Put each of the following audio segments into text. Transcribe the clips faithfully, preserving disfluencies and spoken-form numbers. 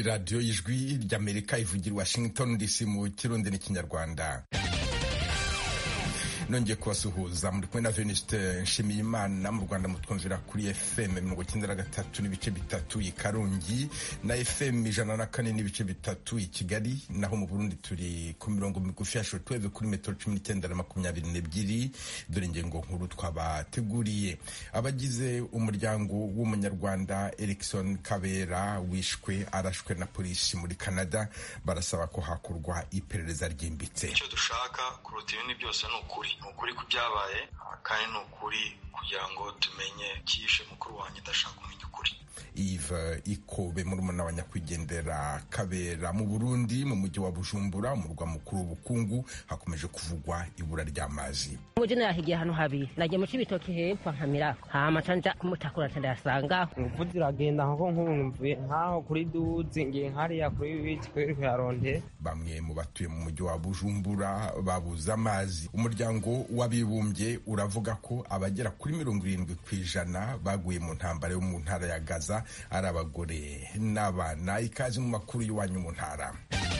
radiyo y'ijwi ry'Amerika ivugira Washington D C mu Kirundi n'Ikinyarwanda. Nongeye kubasuhuza muri kumwe na Venuste Nshimiyimana. Mu Rwanda mutwumvira kuri F M mirongo icyenda na gatatu n'ibice bitatu i Karongi na F M ijana na kane n'ibice bitatu i Kigali, naho mu Burundi turi ku mirongo migufi ya shortwave kuri metero cumi n'icyenda na makumyabiri n'ebyiri. Dore ingingo nkuru twabateguriye. Abagize umuryango w'umunyarwanda Erikson Kabera wishwe arashwe na polisi muri Canada barasaba ko hakorwa iperereza ryimbitse. Icyo dushaka kuruta ibindi byose ni ukuri ukuri ku byabaye, kandi ni ukuri kugira ngo tumenye cyishe mukuru wanjye idashaka kumenya ukuri. Yves Ikobe murumuna wa nyakwigendera Kabera mu Burundi mu mujyi wa Bujumbura umurwa mukuru w'ubukungu hakomeje kuvugwa ibura ry'amazi. Muje nahigiye hano habi nagiye mu cibitoki hepfo nkamirako hama canja kumutakura cyane yasanga nguvu ziragenda nko nk'umvuye nkaho kuri duzi ngiye nkariya kuri bici kuri yaronde. Bamwe mu batuye mu mujyi wa Bujumbura babuza amazi. Umuryango w'abibumbye uravuga ko abagera kuri mirongo irindwi kw'ijana baguye mu ntambara yo mu ntara ya Gaza ari abagore n'abana. Ikaze mu makuru y'iwanyu mu ntara.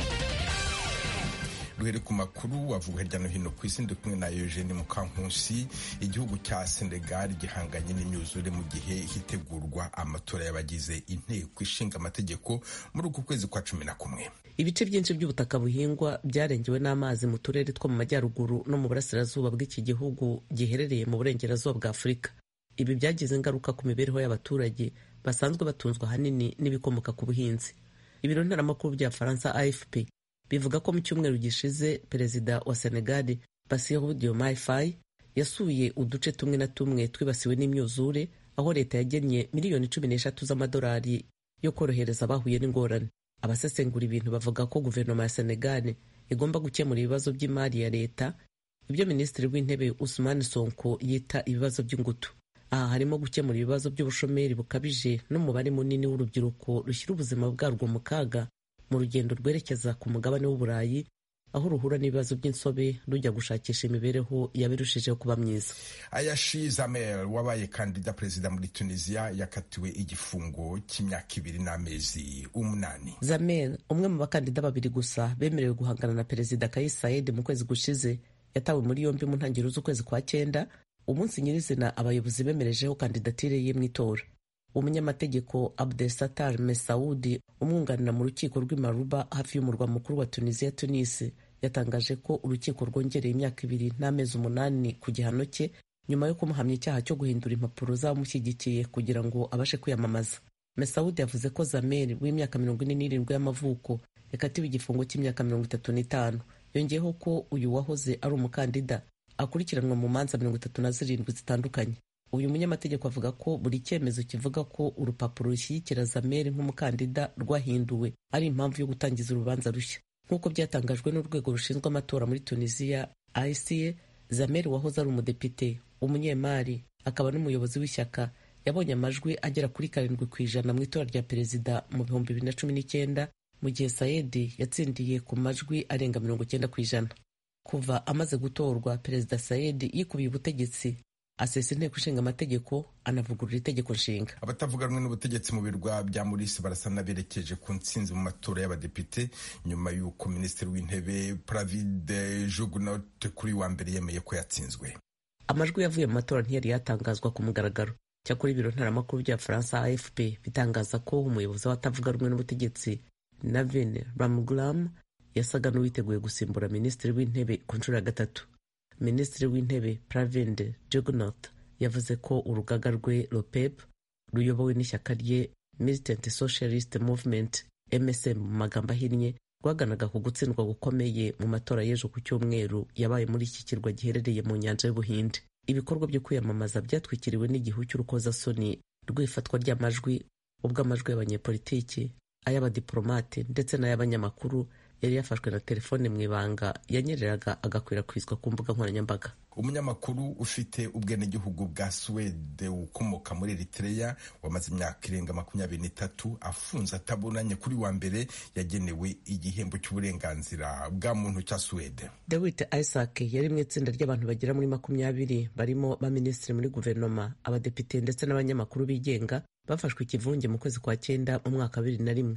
Duhere ku makuru wavuga hirya no hino ku isi, ndi kumwe na Eugene Mukankusi. Igihugu cya Senegal gihanganye n'imyuzure mu gihe hitegurwa amatora y'abagize inteko ishinga amategeko muri uku kwezi kwa cumi na kumwe. Ibice byinshi by'ubutaka buhingwa byarengewe n'amazi mu turere two mu majyaruguru no mu burasirazuba bw'iki gihugu giherereye mu burengerazuba bwa Afurika. Ibi byagize ingaruka ku mibereho y'abaturage basanzwe batunzwe ahanini n'ibikomoka ku buhinzi. Ibiro ntaramakuru bya Faransa A F P bivuga ko mu cyumweru gishize perezida wa Senegal Bassirou Diomaye Faye yasuye uduce tumwe na tumwe twibasiwe n'imyuzure, aho leta yagennye miliyoni cumi n'eshatu z'amadolari yo korohereza abahuye n'ingorane. Abasesengura ibintu bavuga ko guverinoma ya Senegal igomba gukemura ibibazo by'imari ya leta, ibyo minisitiri w'intebe Ousmane Sonko yita ibibazo by'ingutu. Aha harimo gukemura ibibazo by'ubushomeri bukabije n'umubare munini w'urubyiruko rushyira ubuzima bwarwo mu kaga mu rugendo rwerekeza ku mugabane w'Uburayi, aho ruhura n'ibibazo by'insobe rujya gushakisha imibereho yabirushijeho kuba myiza. Ayashi Zamel wabaye kandida perezida muri Tunisia yakatiwe igifungo cy'imyaka ibiri n'amezi umunani. Zamel, umwe mu bakandida babiri gusa bemerewe guhangana na perezida Kais Saied mu kwezi gushize, yatawe muri yombi mu ntangiriro z'ukwezi kwa cyenda, umunsi nyirizina abayobozi bemerejeho kandidatire ye mu itora. Umunyamategeko Abdesattar Messaoudi umwunganira mu rukiko rw'Imaruba hafi y'umurwa mukuru wa Tunisia Tunis yatangaje ko urukiko rwongereye imyaka ibiri n'amezi umunani ku gihano cye nyuma yo kumuhamya icyaha cyo guhindura impapuro z'abamushyigikiye kugira ngo abashe kwiyamamaza. Messaoudi yavuze ko Zamel w'imyaka mirongo ine n'irindwi y'amavuko yakatiwe igifungo cy'imyaka mirongo itatu n'itanu. Yongeyeho ko uyu wahoze ari umukandida akurikiranwa mu manza mirongo itatu na zirindwi zitandukanye. Uyu munyamategeko avuga ko buri cyemezo kivuga ko urupapuro rushyigikira Zamel nk'umukandida rwahinduwe ari impamvu yo gutangiza urubanza rushya. Nk'uko byatangajwe n'urwego rushinzwe amatora muri Tunisia I C A, Zamel wahoze ari umudepite, umunyemari, akaba n'umuyobozi w'ishyaka, yabonye amajwi agera kuri karindwi ku ijana mu itora rya perezida mu bihumbi bibiri na cumi n'icyenda, mu gihe Saied yatsindiye ku majwi arenga mirongo icyenda ku ijana. Kuva amaze gutorwa, perezida Saied yikubiye ubutegetsi, asesa inteko ishinga amategeko, anavugurura itegeko nshinga. Abatavuga rumwe n'ubutegetsi mu birwa bya Maurice barasa n'aberekeje ku ntsinzi mu matora y'abadepite nyuma y'uko minisitiri w'intebe Pravind Jugnauth kuri wa mbere yemeye ko yatsinzwe. Amajwi yavuye mu matora ntiyari yatangazwa ku mugaragaro. Cyakora ibiro ntaramakuru bya Faransa A F P bitangaza ko umuyobozi w'abatavuga rumwe n'ubutegetsi Navin Ramgoolam yasaga n'uwiteguye gusimbura minisitiri w'intebe ku nshuro ya gatatu. Minisitiri w'intebe Pravind Jugnauth yavuze ko urugaga rwe R P E P ruyobowe n'ishyaka rye Militant Socialist Movement M S M mu magambo ahinnye rwaganaga ku gutsindwa gukomeye mu matora y'ejo ku cyumweru yabaye muri iki kirwa giherereye mu nyanja y'Ubuhinde. Ibikorwa byo kwiyamamaza byatwikiriwe n'igihu cy'urukozasoni rw'ifatwa ry'amajwi, ubwo amajwi y'abanyepolitiki, ay'abadiplomate ndetse n'ay'abanyamakuru yari yafashwe na telefone mu ibanga yanyereraga agakwirakwizwa ku mbuga nkoranyambaga. Umunyamakuru ufite ubwenegihugu bwa Swede ukomoka muri Eritrea wamaze imyaka irenga makumyabiri n'itatu afunze atabonanye kuri wa mbere yagenewe igihembo cy'uburenganzira bwa muntu cya Swede. David Isaac yari mu itsinda ry'abantu bagera muri makumyabiri barimo ba minisitiri muri guverinoma, abadepite ndetse n'abanyamakuru bigenga bafashwe ikivunge mu kwezi kwa cyenda mu mwaka wa bibiri na rimwe.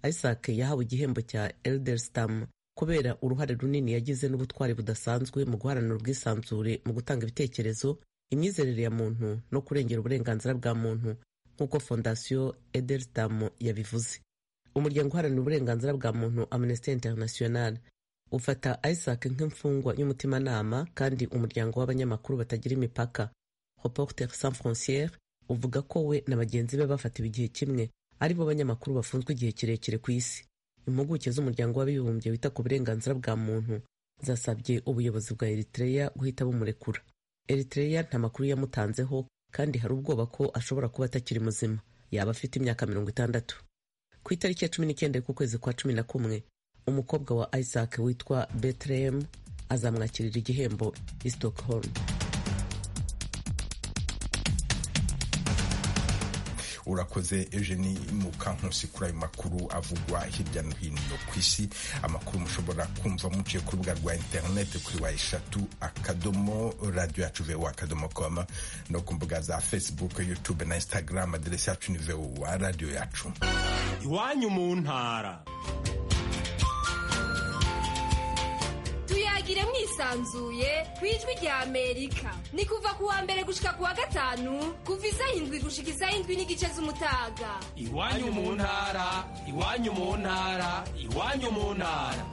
Isaac yahawe igihembo cya Eldelstam kubera uruhare runini yagize n'ubutwari budasanzwe mu guharanira ubwisanzure mu gutanga ibitekerezo, imyizerere ya muntu no kurengera uburenganzira bwa muntu nk'uko Fondation Eldelstam yabivuze. Umuryango uharanira uburenganzira bwa muntu Amnesty International ufata Isaac nk'imfungwa y'umutimanama, kandi umuryango w'abanyamakuru batagira imipaka Reporters Sans Frontières uvuga ko we na bagenzi be bafatiwe igihe kimwe ari bo banyamakuru bafunzwe igihe kirekire ku isi. Impuguke z'umuryango w'abibumbye wita ku burenganzira bwa muntu zasabye ubuyobozi bwa Eritrea guhita bumurekura. Eritrea nta makuru yamutanzeho, kandi hari ubwoba ko ashobora kuba atakiri muzima, yaba afite imyaka mirongo itandatu. Ku itariki ya cumi n'icyenda ku kwezi kwa cumi na kumwe, umukobwa wa Isaac witwa Bethlehem azamwakirira igihembo i Stockholm. Urakoze Eugenie Mukankusi kuri ayo makuru avugwa hirya no hino ku isi. Amakuru mushobora kumva muciye ku rubuga rwa interineti kuri wa eshatu akadomo radio yacu voa akadomo com no ku mbuga za Facebook, YouTube na Instagram. Aderesi yacu ni voa radio yacu. Iwanyu mu ntara. Tuyagire mwisanzuye kwijwi rya Amerika. Ni kuva kuwa mbere gushika kuwa gatanu, kuva isaha indwi gushika isaha indwi n'igice z'umutaga. Iwanyu mu ntara, iwanyu mu ntara, iwanyu mu ntara.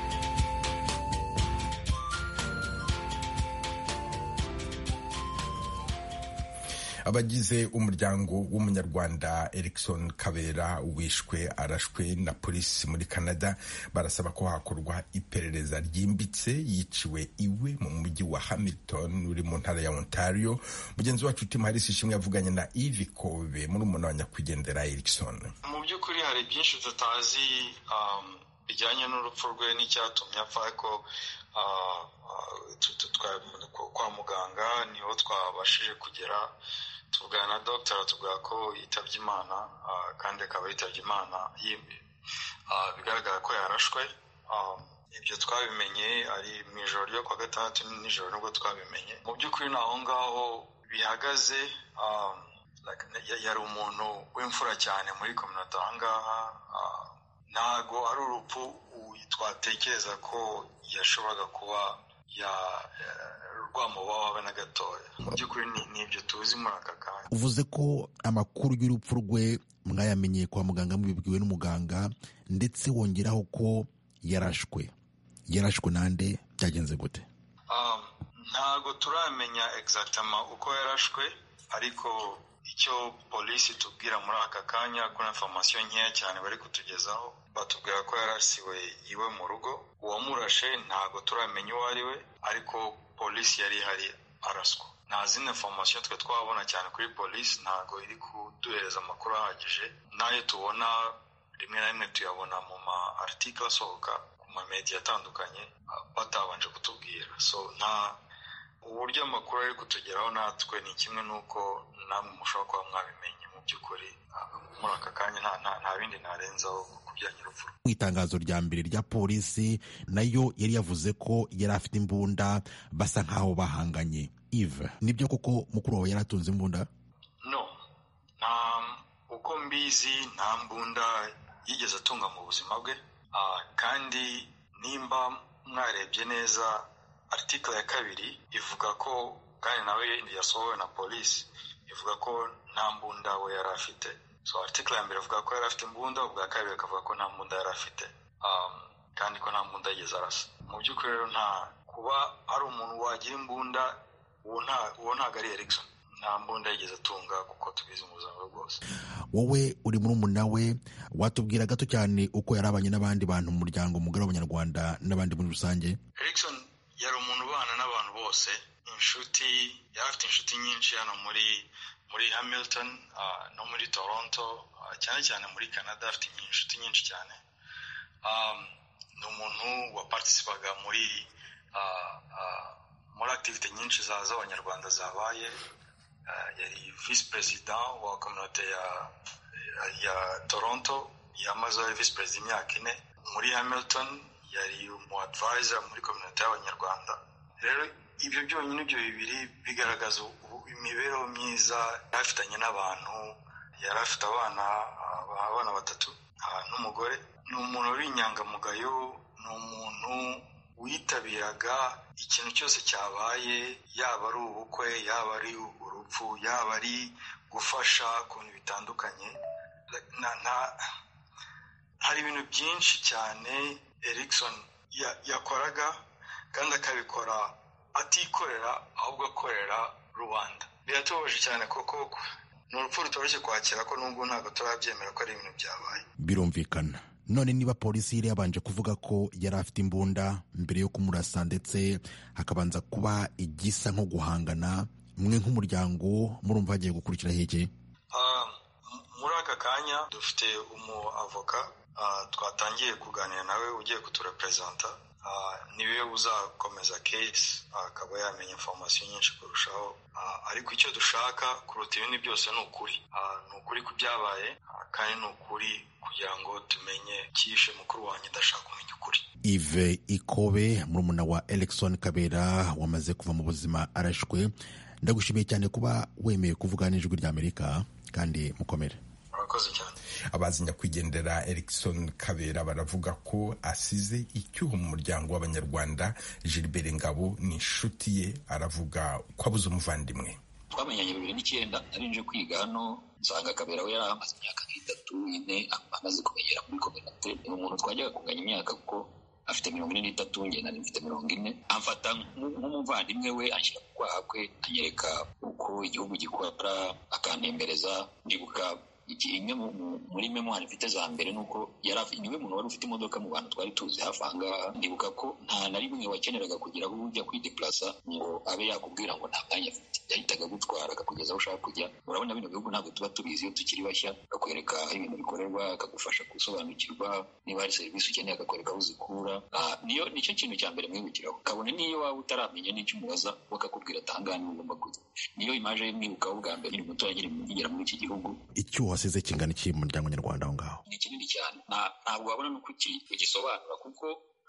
Abagize umuryango w'umunyarwanda Erikson Kabera wishwe arashwe na polisi muri Canada barasaba ko hakorwa iperereza ryimbitse. Yiciwe iwe mu mujyi wa Hamilton uri mu ntara ya Ontario. Mugenzi wacu Tim Harris ishimwe yavuganye na Ivy Kobe muri umuntu wa nyakwigendera Erikson. Mu by'ukuri hari byinshi tutazi um, bijyanye n'urupfu rwe n'icyatumye apfa, ariko uh, uh, kwa muganga niho twabashije kugera tuvugana na doctor tuvuga ko yitabye Imana, uh, kandi akaba yitabye Imana yimbi. Uh, bigaragara ko yarashwe. Um, ibyo twabimenye ari mu ijoro ryo kwa gatandatu n'ijoro nubwo twabimenye. Mu by'ukuri naho ngaho bihagaze, um, like, yari umuntu w'imfura cyane muri community ahangaha. Uh, ntago ari urupfu twatekereza ko yashoboraga kuba ya rwamubaho na gatoya. Mu by'ukuri n'ibyo tuzi muri aka kanya. Uvuze ko amakuru y'urupfu rwe mwayamenyeye kwa muganga, mubibwiwe n'umuganga, ndetse wongeraho ko yarashwe. Yarashwe nande? Byagenze gute? Um, ntago turamenya exactement uko yarashwe, ariko icyo polisi tubwira muri aka kanya kuna information nkeya cyane bari kutugezaho, batubwira ko yarasiwe iwe mu rugo. Uwamurashe ntago turamenya uwo ari we, ariko polisi yari hari araswa. Nta zindi information twe twabona cyane kuri polisi, ntago iri kuduhereza amakuru ahagije. Nayo tubona rimwe na rimwe tuyabona mu ma article asohoka ku ma media atandukanye batabanje kutubwira. So nta uburyo amakuru ari kutugeraho natwe ni kimwe nuko namwe mushobora kuba mwabimenye. Mu by'ukuri muri aka kanya nta bindi narenzaho kubijyanye n'urupfu. Mu itangazo rya mbere rya polisi nayo yari yavuze ko yari afite imbunda, basa nkaho bahanganye. Eve, nibyo koko mukuru wawe yari atunze imbunda? No, nta uko mbizi nta mbunda yigeze atunga mu buzima bwe. Uh, kandi nimba mwarebye neza article ya kabiri ivuga ko, kandi nawe yasohowe na polisi, ivuga ko nta mbunda we yari afite. So article ya mbere ivuga ko yari afite imbunda, ubwa kabiri akavuga ko nta mbunda yari afite, um, kandi ko nta mbunda yigeze arasa. Mu by'ukuri rero nta kuba ari umuntu wagira imbunda, uwo ntago ari Erikson. Nta mbunda yigeze atunga kuko tubizi mu buzima bwose. Wowe uri muri umuna we, watubwira gato cyane uko yarabanye n'abandi bantu mu muryango mugari w'Abanyarwanda n'abandi muri rusange? Erikson yari umuntu ubana n'abantu bose, inshuti, yari afite inshuti nyinshi hano muri muri Hamilton, uh, no muri Toronto, uh, cyane cyane muri Canada afite inshuti nyinshi cyane. Um, ni umuntu waparticipaga muri uh, uh, muri activity nyinshi z'Abanyarwanda zabaye. Uh, yari vice president wa community ya ya Toronto, yamaze vice president imyaka ine. Muri Hamilton yari umu advisor muri community y'Abanyarwanda. Rero ibyo byonyine ibyo bibiri bigaragaza imibereho myiza afitanye n'abantu. Yari afite abana abana batatu, n'umugore. Ni umuntu uri inyangamugayo, ni umuntu witabiraga ikintu cyose cyabaye, yaba ari ubukwe, yaba ari urupfu, yaba ari gufasha ku bintu bitandukanye. Hari ibintu byinshi cyane Erikson yakoraga kandi akabikora atikorera ahubwo akorera rubanda. Biratubabaje cyane koko ni urupfu rutoroshye kwakira ko nubwo ntabwo turabyemera ko ari ibintu byabaye. Birumvikana. None niba polisi yari yabanje kuvuga ko yari afite imbunda mbere yo kumurasa ndetse hakabanza kuba igisa nko guhangana, mwe nk'umuryango murumva hagiye gukurikira heke? Muri aka kanya dufite umu avoka twatangiye kuganira nawe ugiye kuturepresenta, niwe uzakomeza case akaba yamenya information nyinshi kurushaho, ariko icyo dushaka kuruta ibindi byose ni ukuri, ni ukuri ku byabaye kandi ni ukuri kugira ngo tumenye cyishe mukuru wanjye ndashaka kumenya ukuri. Yves Ikobe, murumuna wa Erikson Kabera wamaze kuva mu buzima arashwe, ndagushimiye cyane kuba wemeye kuvuga n'ijwi rya Amerika kandi mukomere. Abazi nyakwigendera Erikson Kabera baravuga ko asize icyuho mu muryango w'Abanyarwanda. Gilbert Ngabo ni inshuti ye, aravuga ko abuze umuvandimwe. Twamenyanye bibiri n'icyenda nari nje kwiga hano, nsanga Kabera we yari amaze imyaka nk'itatu ine amaze kumenyera muri kominote. Ni umuntu twajyaga kunganya imyaka kuko afite mirongo ine n'itatu njye nari mfite mirongo ine. Amfata nk'umuvandimwe we, anshyira ku kwaha kwe, anyereka uko igihugu gikora, akantembereza. Ndibuka imwe muri memoire mfite za mbere nuko yari niwe muntu wari ufite imodoka mu bantu twari tuzi hafi aha ngaha. Ndibuka ko nta na rimwe wakeneraga kugira aho ujya kwideplasa ngo abe yakubwira ngo nta mwanya afite, yahitaga gutwara akakugeza aho ushaka kujya. Urabona bino bihugu ntabwo tuba tubizi iyo tukiri bashya, akakwereka aho ibintu bikorerwa, akagufasha gusobanukirwa, niba hari serivisi ukeneye akakwereka aho uzikura. Niyo nicyo kintu cya mbere mwibukiraho, kabone niyo waba utaramenya n'icyo umubaza bakakubwira atangane ugomba kujya. Niyo imaje y'imwibukaho bwa mbere ni muto yagira imugera muri iki gihugu. Icyo wasize kingana iki mu muryango nyarwanda aho ngaho? Ni kinini cyane, ntabwo wabona nuko ugisobanura kuko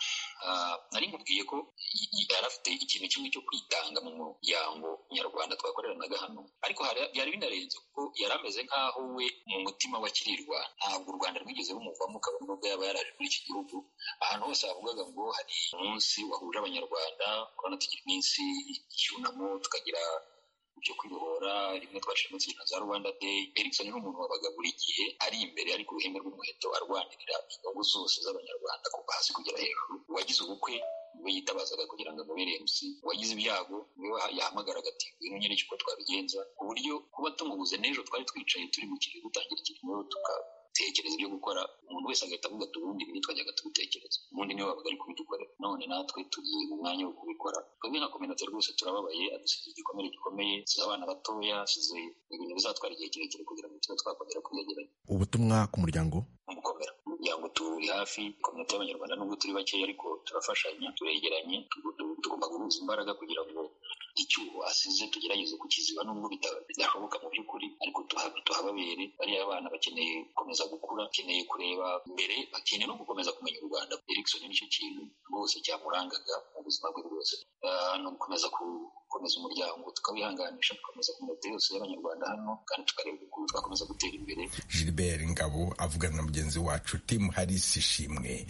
nari nkubwiye ko yari afite ikintu kimwe cyo kwitanga mu muryango nyarwanda twakoreranaga hano, ariko byari binarenze kuko yari ameze nk'aho we mu mutima wakirirwa ntabwo u Rwanda rwigeze rumuvamo, kabone nubwo yaba yaraje muri iki gihugu. Ahantu hose havugaga ngo hari umunsi wahuje Abanyarwanda, urabona tugira iminsi y'icyunamo, tukagira byo kwibohora, rimwe twashije munsi ya za Rwanda Day. Erikson ni umuntu wabaga buri gihe ari imbere, ari ku ruhembe rw'umuheto, arwanirira inyungu zose z'Abanyarwanda kuva hasi kugera hejuru. Uwagize ubukwe niwe yitabazaga kugira ngo amubere M C, uwagize ibyago niwe yahamagaraga ati ngwino nyereke uko twabigenza, ku buryo kuba tumubuze n'ejo twari twicaye turi mu kirere gutangira ikintu tukatekereza ibyo gukora, umuntu wese agahita avuga ati ubundi ibi twajyaga tubitekereza, ubundi niwe wabaga ari kubidukorera, none natwe tugiye mu mwanya wo kubikora. Twebwe nka kominote rwose turababaye, adusize igikomere gikomeye, size abana batoya, size ibintu bizatwara igihe kirekire kugira ngo tube twakongera kwiyegeranya. Ubutumwa ku muryango? Umukomera umuryango turi hafi, kominote y'Abanyarwanda nubwo turi bakeya ariko turafashanya, turegeranye, tugomba guhuza imbaraga kugira ngo icyuho asize tugerageze kukiziba, nubwo bidashoboka mu by'ukuri, ariko tuhababere. Bariya abana bakeneye gukomeza gukura, bakeneye kureba imbere, bakeneye no gukomeza kumenya u Rwanda. Erikson nicyo kintu rwose cyamurangaga mu buzima bwe bwose, no gukomeza gukomeza umuryango, tukawihanganisha, tukomeza kominote yose y'Abanyarwanda hano, kandi tukareba uko twakomeza gutera imbere. Gilbert Ngabo avugana na mugenzi wacu Tim Harris Ishimwe.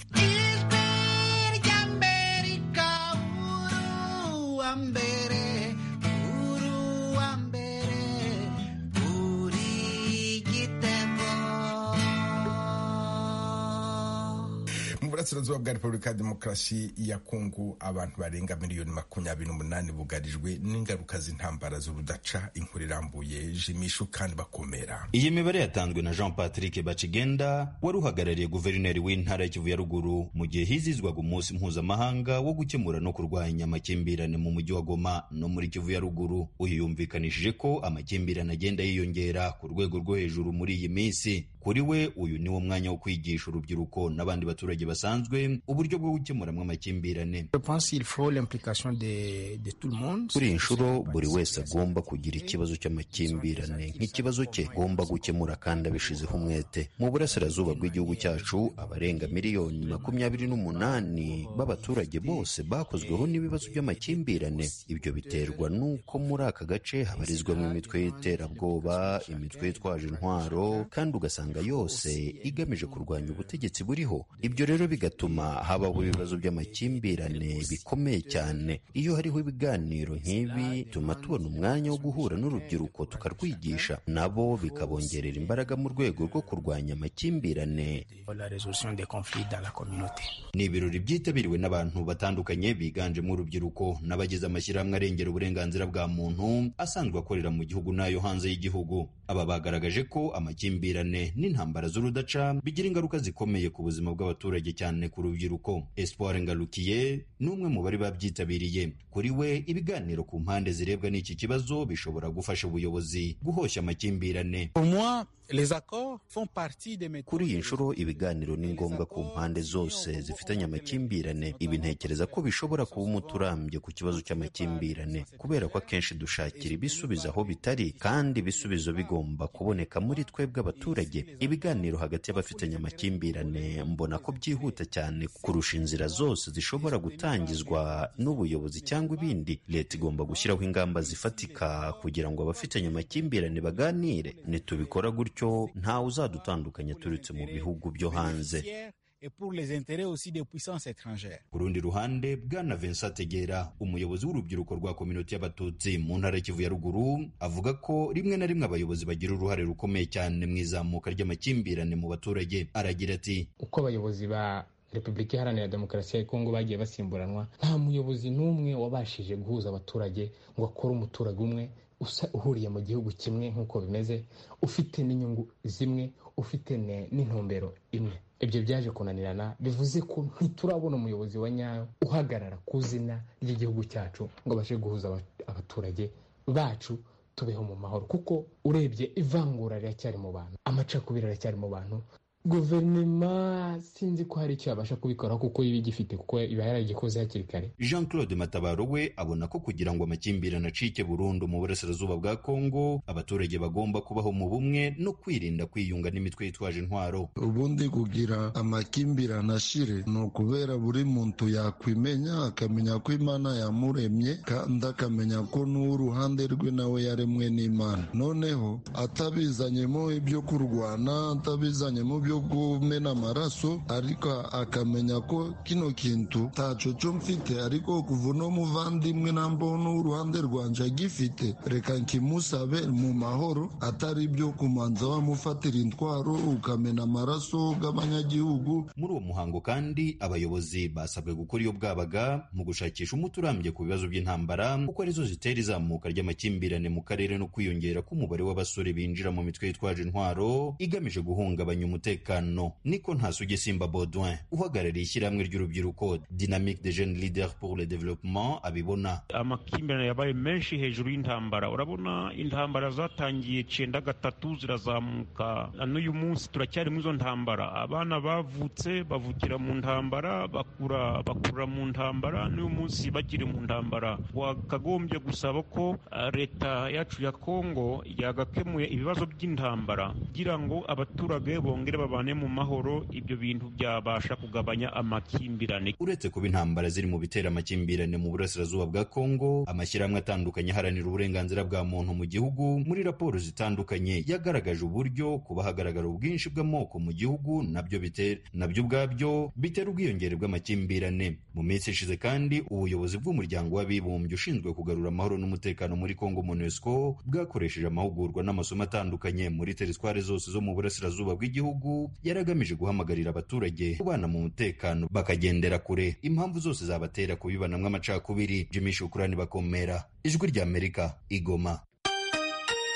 Burasirazuba bwa Repubulika ya Demokarasi ya Kongo, abantu barenga miliyoni makumyabiri n'umunani bugarijwe n'ingaruka z'intambara z'urudaca. Inkuru irambuye Jimishu kandi bakomera. Iyi mibare yatanzwe na Jean Patrick Bacigenda wari uhagarariye guverineri w'intara ya Kivu ya Ruguru mu gihe hizizwaga umunsi mpuzamahanga wo gukemura no kurwanya amakimbirane mu mujyi wa Goma no muri Kivu ya Ruguru. Uyu yumvikanishije ko amakimbirane agenda yiyongera ku rwego rwo hejuru muri iyi minsi. Kuri we uyu ni wo mwanya wo kwigisha urubyiruko n'abandi baturage basanzwe busanzwe uburyo bwo gukemuramwo amakimbirane. Kuri iyi nshuro buri wese agomba kugira ikibazo cy'amakimbirane nk'ikibazo cye agomba gukemura kandi abishizeho umwete. Mu burasirazuba bw'igihugu cyacu abarenga miliyoni makumyabiri n'umunani b'abaturage bose bakozweho n'ibibazo by'amakimbirane. Ibyo biterwa n'uko muri aka gace habarizwamo imitwe y'iterabwoba, imitwe yitwaje intwaro, kandi ugasanga yose igamije kurwanya ubutegetsi buriho. Ibyo rero bigatuma habaho ibibazo by'amakimbirane bikomeye cyane. Iyo hariho ibiganiro nk'ibi bituma tubona umwanya wo guhura n'urubyiruko tukarwigisha, nabo bikabongerera imbaraga mu rwego rwo kurwanya amakimbirane. Ni ibirori byitabiriwe n'abantu batandukanye biganjemo urubyiruko n'abagize amashyirahamwe arengera uburenganzira bwa muntu asanzwe akorera mu gihugu n'ayo hanze y'igihugu. Aba bagaragaje ko amakimbirane n'intambara z'urudaca bigira ingaruka zikomeye ku buzima bw'abaturage, cyane ku rubyiruko. Espoir Ngarukiye ni umwe mu bari babyitabiriye. Kuri we ibiganiro ku mpande zirebwa n'iki kibazo bishobora gufasha ubuyobozi guhoshya amakimbirane. Kuri iyi nshuro ibiganiro ni ngombwa ku mpande zose zifitanye amakimbirane. Ibi ntekereza ko bishobora kuba umuti urambye ku kibazo cy'amakimbirane, kubera ko akenshi dushakira ibisubizo aho bitari, kandi ibisubizo bigomba kuboneka muri twebwe abaturage. Ibiganiro hagati y'abafitanye amakimbirane mbona ko byihuta cyane kurusha inzira zose zishobora gutangizwa n'ubuyobozi cyangwa ibindi. Leta igomba gushyiraho ingamba zifatika kugira ngo abafitanye amakimbirane baganire. Nitubikora gutyo ntawe uzadutandukanya turutse mu bihugu byo hanze. Ku rundi ruhande, Bwana Vincent Tegera, umuyobozi w'urubyiruko rwa kominoti y'Abatutsi mu ntara y'Kivu ya ruguru, avuga ko rimwe na rimwe abayobozi bagira uruhare rukomeye cyane mu izamuka ry'amakimbirane mu baturage. Aragira ati: uko abayobozi ba Repubulika Iharanira Demokarasi ya Kongo bagiye basimburanwa, nta muyobozi n'umwe wabashije guhuza abaturage ngo akore umuturage umwe usa uhuriye mu gihugu kimwe nk'uko bimeze, ufite n'inyungu zimwe, ufite n'intumbero imwe. Ibyo byaje kunanirana, bivuze ko ntiturabona umuyobozi wa nyayo uhagarara ku zina ry'igihugu cyacu ngo abashe guhuza abaturage bacu tubeho mu mahoro. Kuko urebye ivangura riracyari mu bantu, amacakubiri aracyari mu bantu. Guverinoma sinzi ko hari icyo yabasha kubikora kuko iba igifite, kuko iba yaragikoze hakiri kare. Jean Claude Matabaro we abona ko kugira ngo amakimbirane acike burundu mu burasirazuba bwa Kongo, abaturage bagomba kubaho mu bumwe no kwirinda kwiyunga n'imitwe yitwaje intwaro. Ubundi kugira amakimbirane ashire ni ukubera buri muntu yakwimenya, akamenya ko Imana yamuremye, kandi akamenya ko n'uruhande rwe nawe yaremwe n'Imana. Noneho atabizanyemo ibyo kurwana, atabizanyemo byo kumena amaraso, ariko akamenya ko kino kintu taco cyo mfite, ariko kuva no muvandimwe nambona uruhande rwanje agifite, reka nkimusabe mu mahoro, atari byo kumanza wamufatira intwaro ukamena amaraso y'abanyagihugu. Muri uwo muhango kandi abayobozi basabwe gukora iyo bwabaga mu gushakisha umuti urambye ku bibazo by'intambara, kuko arizo zitera izamuka ry'amakimbirane mu karere no kwiyongera k'umubare w'abasore binjira mu mitwe yitwaje intwaro igamije guhungabanya umutekano. Niko Ntasugi Simba Baudouin, uhagarariye ishyirahamwe ry'urubyiruko Dynamique des Jeunes Leaders pour le Développement, abibona. Amakimbirane yabaye menshi hejuru y'intambara. Urabona intambara zatangiye cyenda gatatu zirazamuka, n'uyu munsi turacyari mu izo ntambara. Abana bavutse bavukira mu ntambara, bakura bakura mu ntambara, n'uyu munsi bakiri mu ntambara. Wakagombye gusaba ko leta yacu ya Kongo yagakemuye ibibazo by'intambara kugira ngo abaturage bongere babane mu mahoro. Ibyo bintu byabasha kugabanya amakimbirane. Uretse kuba intambara ziri mu bitera amakimbirane mu burasirazuba bwa Kongo, amashyirahamwe atandukanye aharanira uburenganzira bwa muntu mu gihugu muri raporo zitandukanye yagaragaje uburyo kuba hagaragara ubwinshi bw'amoko mu gihugu nabyo bitera nabyo ubwabyo bitera ubwiyongere bw'amakimbirane. Mu minsi ishize kandi ubuyobozi bw'umuryango w'abibumbye ushinzwe kugarura amahoro n'umutekano muri Kongo MONUSCO bwakoresheje amahugurwa n'amasomo atandukanye muri teritwari zose zo mu burasirazuba bw'igihugu yaragamije guhamagarira abaturage kubana mu mutekano bakagendera kure impamvu zose zabatera kubibanamwo amacakubiri. Jimmy Shukrani Bakomera, Ijwi ry'Amerika, Igoma.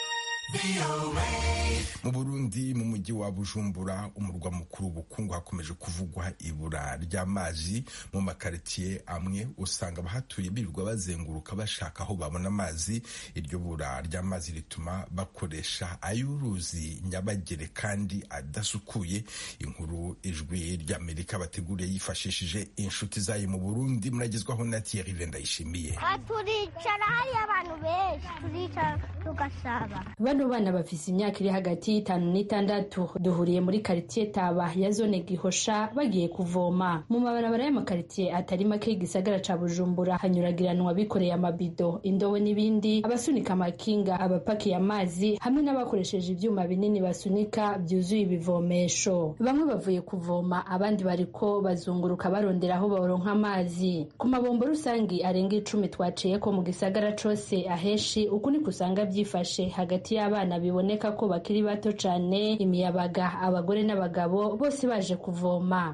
mu Burundi mu mujyi wa Bujumbura umurwa mukuru w'ubukungu hakomeje kuvugwa ibura ry'amazi mu makaritiye amwe usanga abahatuye birirwa bazenguruka bashaka aho babona amazi. Iryo bura ry'amazi rituma bakoresha ay'uruzi Nyabagere kandi adasukuye. Inkuru ijwi ry'Amerika bateguriye yifashishije inshuti zayo mu Burundi muragezwaho na Thierry Vendayishimiye. Turicara hari abantu benshi turicara tugasaba. Bano bana bafise imyaka iri hagati y'itanu n'itandatu duhuriye muri quartier Taba ya zone Gihosha bagiye kuvoma mu mabarabara y'amakaritiye atari make y'igisagara ca Bujumbura. Hanyuragiranwa bikoreye amabido, indobo n'ibindi, abasunika amakinga, abapakiye amazi hamwe n'abakoresheje ivyuma binini basunika byuzuye ibivomesho. Bamwe bavuye kuvoma abandi bariko bazunguruka barondera aho baronka amazi. Ku mabombo rusangi arenga icumi twaciye ko mu gisagara cose aheshi uku ni kusanga byifashe hagati y'abana biboneka ko bakiri bato cane, imiyabaga, abagore n'abagabo bose baje kuvoma.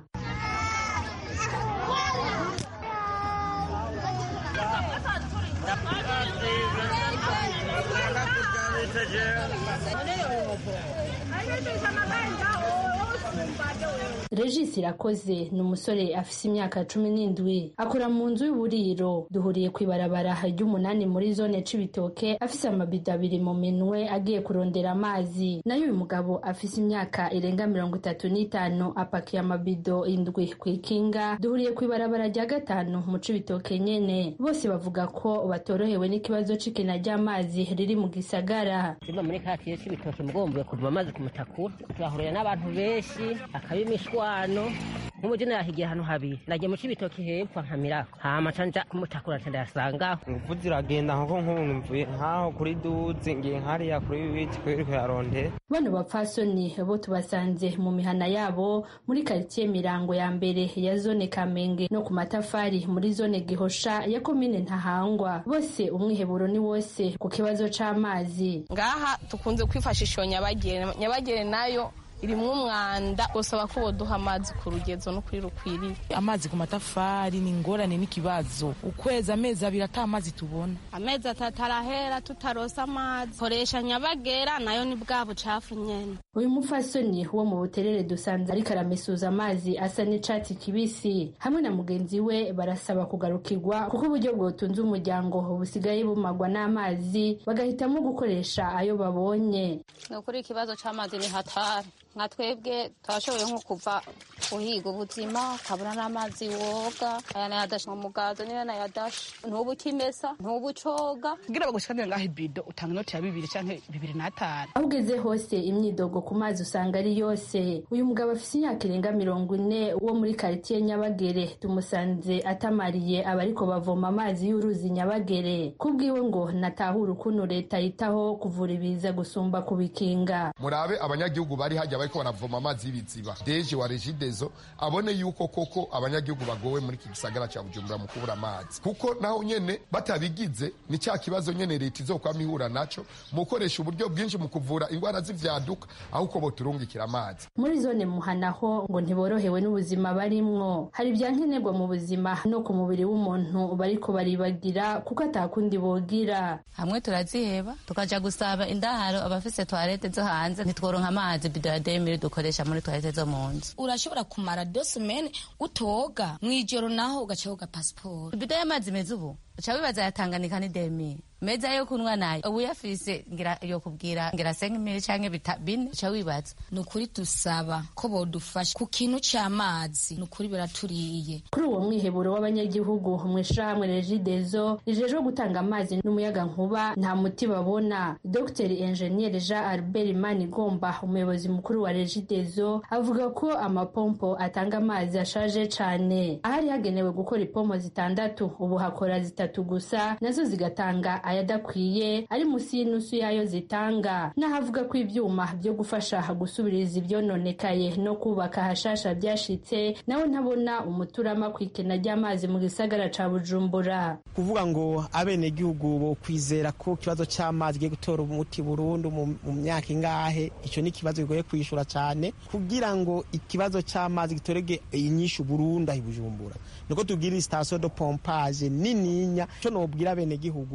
Regis Irakoze ni umusore afise imyaka cumi n'indwi akora mu nzu y'uburiro. Duhuriye kw'ibarabara ry'umunani muri zone Cibitoke afise amabido abiri mu minwe agiye kurondera amazi. Nayo uyu mugabo afise imyaka irenga mirongo itatu n'itanu apakiye amabido indwi kw'ikinga. Duhuriye kw'ibarabara rya gatanu mu Cibitoke nyene. Bose bavuga ko batorohewe n'ikibazo c'ikena ry'amazi riri mu gisagara. Simba muri katiye Cibitoke mugombe kuduma amazi ku mutakura. Turahurira n'abantu benshi akabimishwa wano nk'umujene yahigiye hano habiri nagiye mu Cibitoke hepfo nkamirako hama canja kumutakura canda yasanga nguvu ziragenda nko nk'ubu mvuye nkaho kuri duzi ngiye nkariya kuri biti kweri kuyarondera. Bano bapfasoni bo tubasanze mu mihana yabo muri quartier Mirango ya mbere ya zone Kamenge no ku matafari muri zone Gihosha ya komine Ntahangwa. Bose umwiheburo ni wose ku kibazo c'amazi. Ngaha tukunze kwifashisha Nyabagere. Nyabagere nayo irimwo umwanda gusaba ko boduha amazi ku rugezo no kuri rukwiriye. Amazi ku matafari ni ingorane n'ikibazo. Ukwezi amezi abiri ata amazi tubona. Amezi atatu arahera tutarosa amazi. Koresha Nyabagera nayo ni bwa bucafu nyene. Uyu mufasoni wo mu Buterere dusanze ariko aramesuza amazi asa n'icatsi kibisi. Hamwe na mugenzi we barasaba kugarukirwa kuko uburyo bwotunze umuryango busigaye bumagwa n'amazi bagahitamo gukoresha ayo babonye. No kuri ikibazo c'amazi ni hatari. Nka twebwe twashoboye nko kuva uhiga ubuzima ukabura n'amazi woga aya nayadashe mu mugazo niyo nayadashe ntubu kimesa ntubu coga kugira bagushikanire ngaho ibido utanga inoti ya bibiri canke bibiri n'atanu. Aho ugeze hose imyidogo ku mazi usanga ari yose. Uyu mugabo afise imyaka irenga mirongo ine wo muri quartier Nyabagere tumusanze atamariye abariko bavoma amazi y'uruzi Nyabagere. Kubwiwe ngo natahura ukuntu leta yitaho kuvura ibiza gusumba kubikinga. Murabe abanyagihugu bari hajya bariko baravoma amazi y'ibiziba. Deje wa Regideso abone yuko koko abanyagihugu bagowe muri iki gisagara ca Bujumbura mu kubura amazi. Kuko naho nyene batabigize ni cya kibazo nyene leta izokwamihura naco mu koresha uburyo bwinshi mu kuvura ingwara z'ivyaduka aho uko boturungikira amazi. Muri zone Muhanaho ngo ntiborohewe n'ubuzima barimwo. Hari ibyankenerwa mu buzima no ku mubiri w'umuntu bariko baribagira kuko atakundi bogira. Hamwe turaziheba tukaja gusaba indaharo abafise toilette zo hanze ntitworonka amazi bidademire dukoresha muri toilette zo mu nzu. Urashobora kumara deux semaines utoga mwijoro naho ugacoga passport. Bido y'amazi meza ubu uca wibaza yatanganika ni demi meza yo kunwa nayo ubu yafise ngira yo kubwira ngira cinq mille canke bitabine uca wibaza. Nukuri tusaba ko bodufasha ku kintu c'amazi nukuri biraturiye. Kuri uwo mwiheburo w'abanyagihugu mwishirahamwe Regideso rijejwe gutanga amazi n'umuyaga nkuba nta muti babona. Dr Engineer Jean Albert Manigomba umuyobozi mukuru wa Regideso avuga ko amapompo atanga amazi ashaje cane. Ahari hagenewe gukora ipompo zitandatu ubu hakora zitatu gusa nazo zigatanga ayadakwiye ari musi y'inusu yayo zitanga. Nahavuga ko ivyuma byo gufasha gusubiriza ivyononekaye no kubaka hashasha byashitse nawe ntabona umuturama kwikena ry'amazi mu gisagara ca Bujumbura. Kuvuga ngo abene gihugu bo kwizera ko kibazo c'amazi giye gutora umuti burundu mu myaka ingahe ico ni kibazo gigoye kwishura cyane kugira ngo ikibazo c'amazi gitorege inyishu Burundi ahi Bujumbura. Nuko tugira station de pompage nininya cyo nobwira abene gihugu nuko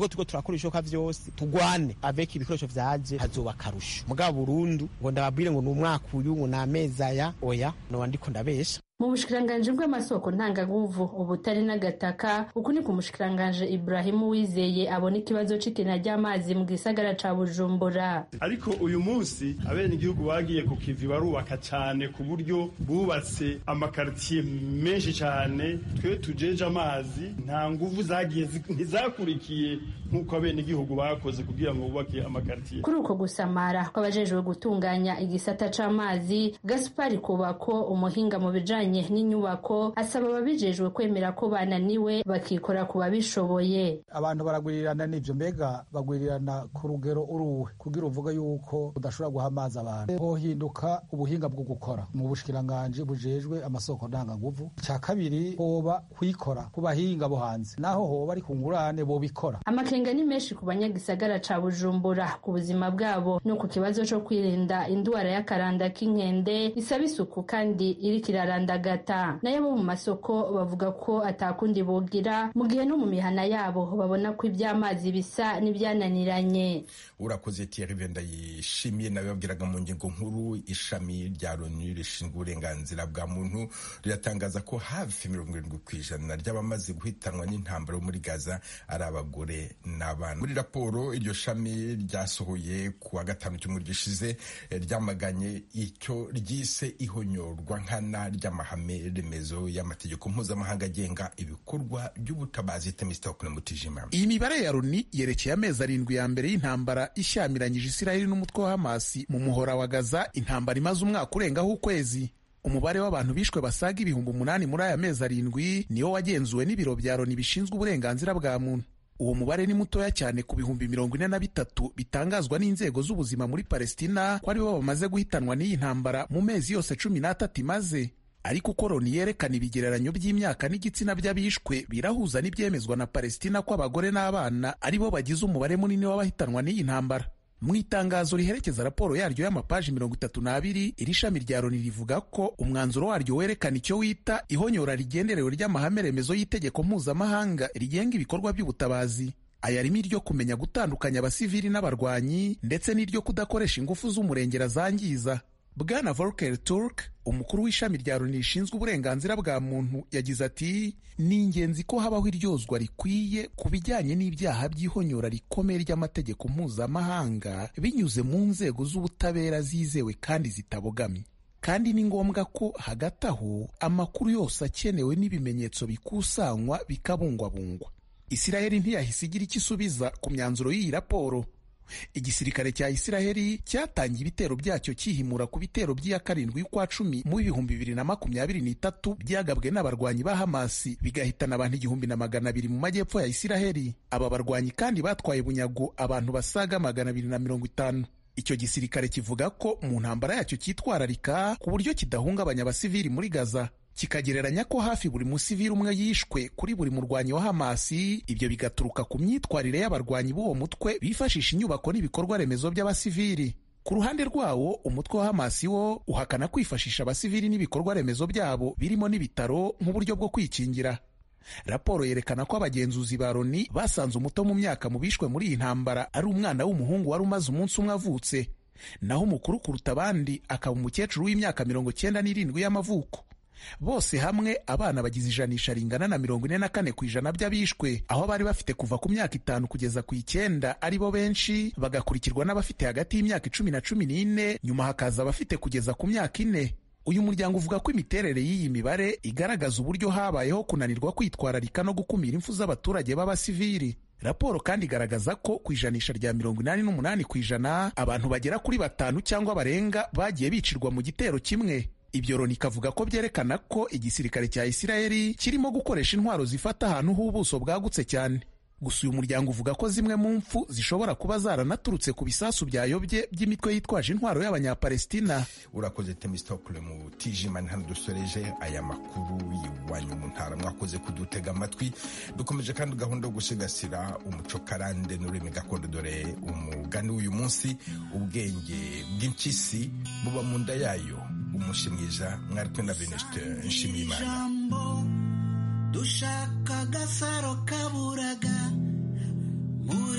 tuko turakora ishoka vyose tugwane avec ibikoresho vyaje hazoba karusho mugabo burundu ngo ndababwire ngo n'umwaka uyu ngo nameza ya oya no ndiko ndabesha. Mu bushikiranganje bw'amasoko ntangaguvu ubutari n'agataka uku ni ku mushikiranganje Ibrahim Uwizeye abona ikibazo c'ikena ry'amazi mu gisagara ca Bujumbura. Ariko uyu munsi abene igihugu bagiye ku kivi barubaka cyane ku buryo bubatse amakartier menshi cyane twe tujeje amazi nta nguvu zagiye ntizakurikiye nk'uko abene igihugu bakoze kugira ngo bubake amakartier. Kuri uko gusamara kw'abajejwe gutunganya igisata c'amazi Gaspar Kubako umuhinga mu bijanye n'inyubako asaba ababijejwe kwemera ko bananiwe bakikora ku babishoboye. Abantu baragwirirana n'ivyo mbega bagwirirana ku rugero uruwe kugira uvuga yuko udashobora guha amazi abantu hohinduka ubuhinga bwo gukora mu bushikiranganje bujejwe amasoko ndangaguvu. Ca kabiri hoba kwikora ku bahinga bo hanze naho hoba ari kungurane bo bikora. Amakenga ni menshi ku banyagisagara ca Bujumbura ku buzima bwabo no ku kibazo co kwirinda indwara y'akaranda k'inkende isaba isuku kandi iri kiraranda gata. Nayo bo mu masoko bavuga ko atakundi bogira mu gihe no mu mihana yabo babona ko iby'amazi bisa n'ibyananiranye. Urakoze Thierry Venda yishimiye nawe babwiraga mu ngingo nkuru ishami rya Loni rishinzwe uburenganzira bwa muntu riratangaza ko hafi mirongo irindwi kw'ijana ry'abamaze guhitanwa n'intambara yo muri Gaza ari abagore n'abana. Muri raporo iryo shami ryasohoye ku wa gatanu cy'umwaka gishize ryamaganye icyo ryise ihonyorwa nkana ry'amahame remezo y'amategeko mpuzamahanga agenga ibikorwa by'ubutabazi. Temistokle Mutijima. Iyi mibare ya Loni yerekeye amezi arindwi ya mbere y'intambara ishyamiranyije Isiraheli n'umutwe wa Hamasi mu muhora wa Gaza, intambara imaze umwaka urengaho ukwezi. Umubare w'abantu bishwe basaga ibihumbi umunani muri aya mezi arindwi niwo wagenzuwe n'ibiro bya Loni bishinzwe uburenganzira bwa muntu. Uwo mubare ni mutoya cyane ku bihumbi mirongo ine na bitatu bitangazwa n'inzego z'ubuzima muri Palestina ko aribo bamaze guhitanwa n'iyi ntambara mu mezi yose cumi n'atatu imaze. Ariko uko Loni yerekana ibigereranyo by'imyaka n'igitsina by'abishwe birahuza n'ibyemezwa na Palestina ko abagore n'abana aribo bagize umubare munini w'abahitanwa n'iyi ntambara. Mu itangazo riherekeza raporo yaryo y'amapaji mirongo itatu n'abiri, iri shami rya Loni rivuga ko umwanzuro waryo werekana icyo wita ihonyora rigenderewe ry'amahame remezo y'itegeko mpuzamahanga rigenga ibikorwa by'ubutabazi. Aya arimo iryo kumenya gutandukanya abasivili n'abarwanyi ndetse n'iryo kudakoresha ingufu z'umurengera zangiza. Bwana Volker Turk, umukuru w'ishami rya Loni rishinzwe uburenganzira bwa muntu, yagize ati ni ingenzi ko habaho iryozwa rikwiye ku bijyanye n'ibyaha by'ihonyora rikomeye ry'amategeko mpuzamahanga binyuze mu nzego z'ubutabera zizewe kandi zitabogamye. Kandi ni ngombwa ko hagati aho amakuru yose akenewe n'ibimenyetso bikusanywa bikabungwabungwa. Isiraheli ntiyahise igira icyo isubiza ku myanzuro y'iyi raporo. Igisirikare cya Isiraheli cyatangiye ibitero byacyo cyihimura ku bitero by'iya karindwi y'ukwa cumi mu bihumbi bibiri na makumyabiri n'itatu byagabwe n'abarwanyi ba Hamasi bigahitana abantu igihumbi na magana abiri mu majyepfo ya Isiraheli. Aba barwanyi kandi batwaye bunyago abantu basaga magana abiri na mirongo itanu. Icyo gisirikare kivuga ko mu ntambara yacyo cyitwararika ku buryo kidahungabanya abasivili muri Gaza, kikagereranya ko hafi buri musivili umwe yishwe kuri buri murwanyi wa Hamasi. Ibyo bigaturuka ku myitwarire y'abarwanyi b'uwo mutwe bifashisha inyubako n'ibikorwa remezo by'abasivili. Ku ruhande rwawo umutwe wa Hamasi wo uhakana kwifashisha abasivili n'ibikorwa remezo byabo birimo n'ibitaro nk'uburyo bwo kwikingira. Raporo yerekana ko abagenzuzi ba Loni basanze umuto mu myaka mu bishwe muri iyi ntambara ari umwana w'umuhungu wari umaze umunsi umwe avutse, naho umukuru kuruta abandi akaba umukecuru w'imyaka mirongo cyenda n'irindwi y'amavuko. Bose hamwe abana bagize ijanisha ringana na mirongo ine na kane ku ijana by'abishwe, aho bari bafite kuva ku myaka itanu kugeza ku icyenda ari bo benshi, bagakurikirwa n'abafite hagati y'imyaka icumi na cumi n'ine, nyuma hakaza abafite kugeza ku myaka ine. Uyu muryango uvuga ko imiterere y'iyi mibare igaragaza uburyo habayeho kunanirwa kwitwararika no gukumira impfu z'abaturage b'abasivili. Raporo kandi igaragaza ko ku ijanisha rya mirongo inani n'umunani ku ijana abantu bagera kuri batanu cyangwa barenga bagiye bicirwa mu gitero kimwe. Ibyo Loni ikavuga ko byerekana ko igisirikare cya Isiraheli kirimo gukoresha intwaro zifata ahantu h'ubuso bwagutse cyane. Gusa uyu muryango uvuga ko zimwe mu mfu zishobora kuba zaranaturutse ku bisasu byayobye by'imitwe yitwaje intwaro y'Abanyapalestina. Urakoze Temistokle Mutijima. Hano dusoreje aya makuru y'iwanyu mu ntara. Mwakoze kudutega amatwi. Dukomeje kandi gahunda yo gusigasira umuco karande n'ururimi gakondo, dore umugani w'uyu munsi: ubwenge bw'impyisi buba mu nda yayo. Umushi mwiza. Mwari kumwe na Venuste Nshimiyimana. Dushaka agasaro kaburaga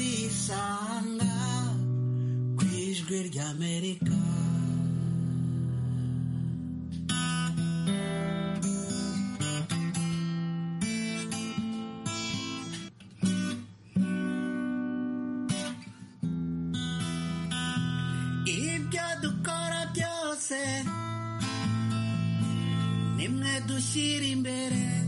ijwi ry'Amerika. Ibyo dukora byose nimwe dushyira imbere